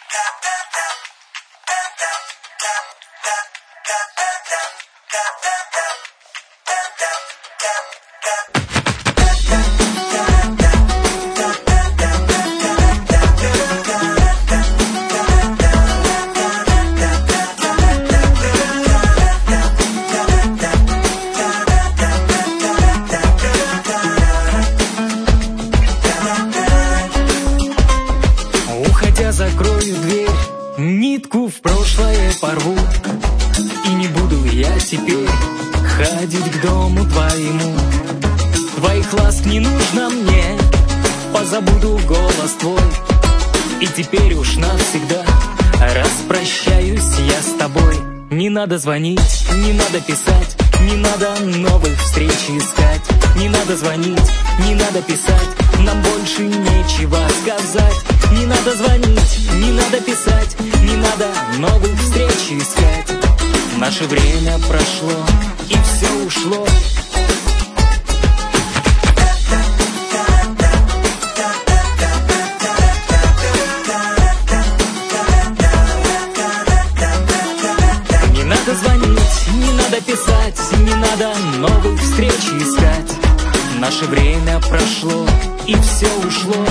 Закрою дверь, нитку в прошлое порву, и не буду я теперь ходить к дому твоему. Твоих ласк не нужно мне, позабуду голос твой, и теперь уж навсегда распрощаюсь я с тобой. Не надо звонить, не надо писать, не надо новых встреч искать. Не надо звонить, не надо писать, нам больше нечего сказать. Не надо звонить, не надо писать, не надо новых встреч искать. Наше время прошло, и все ушло. Не надо звонить, не надо писать, не надо новых встреч искать. Наше время прошло, и все ушло.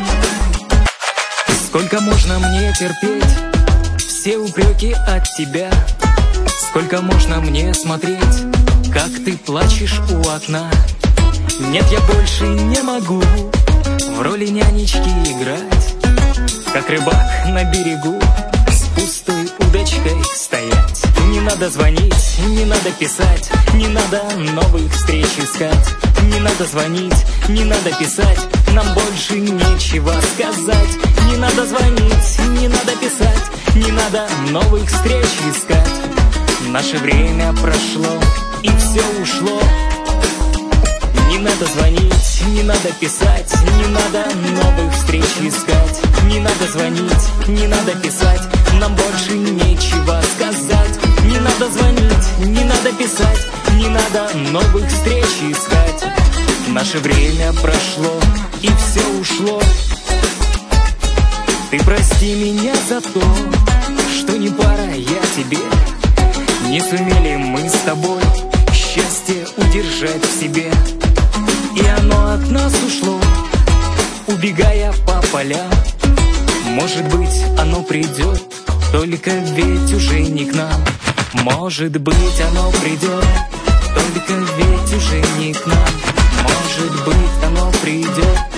Сколько можно мне терпеть все упреки от тебя? Сколько можно мне смотреть, как ты плачешь у окна? Нет, я больше не могу в роли нянечки играть, как рыбак на берегу с пустой удочкой стоять. Не надо звонить, не надо писать, не надо новых встреч искать. Не надо звонить, не надо писать, нам больше нечего сказать. Не надо звонить, не надо писать, не надо новых встреч искать. Наше время прошло, и все ушло. Не надо звонить, не надо писать, не надо новых встреч искать. Не надо звонить, не надо писать, нам больше нечего сказать. Не надо звонить, не надо писать, не надо новых встреч искать. Наше время прошло, и все ушло. Ты прости меня за то, что не пара я тебе. Не сумели мы с тобой счастье удержать в себе, и оно от нас ушло, убегая по полям. Может быть, оно придет, только ведь уже не к нам. Может быть, оно придет, только ведь уже не к нам. Может быть, оно придет,